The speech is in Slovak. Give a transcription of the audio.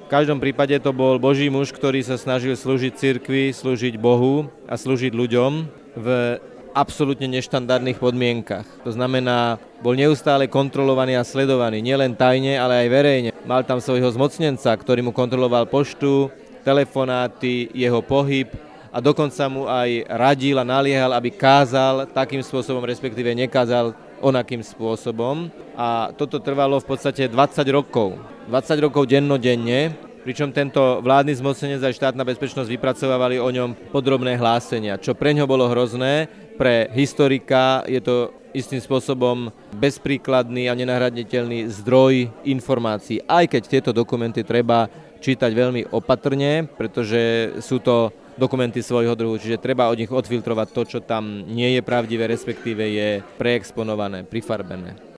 V každom prípade to bol Boží muž, ktorý sa snažil slúžiť cirkvi, slúžiť Bohu a slúžiť ľuďom v absolútne neštandardných podmienkach. To znamená, bol neustále kontrolovaný a sledovaný, nielen tajne, ale aj verejne. Mal tam svojho zmocnenca, ktorý mu kontroloval poštu, telefonáty, jeho pohyb a dokonca mu aj radil a naliehal, aby kázal takým spôsobom, respektíve nekázal onakým spôsobom. A toto trvalo v podstate 20 rokov. 20 rokov dennodenne, pričom tento vládny zmocnenec aj štátna bezpečnosť vypracovávali o ňom podrobné hlásenia, čo pre ňo bolo hrozné. Pre historika je to istým spôsobom bezpríkladný a nenahraditeľný zdroj informácií. Aj keď tieto dokumenty treba čítať veľmi opatrne, pretože sú to dokumenty svojho druhu, čiže treba od nich odfiltrovať to, čo tam nie je pravdivé, respektíve je preexponované, prifarbené.